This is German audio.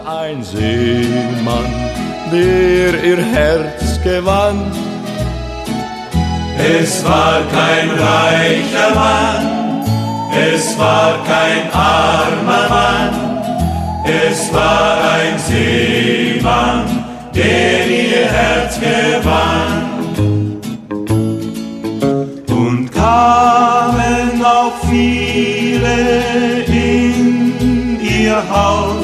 ein Seemann, der ihr Herz gewann. Es war kein reicher Mann, es war kein armer Mann, es war ein Seemann, der ihr Herz gewann. Und kamen auch viele in ihr Haus,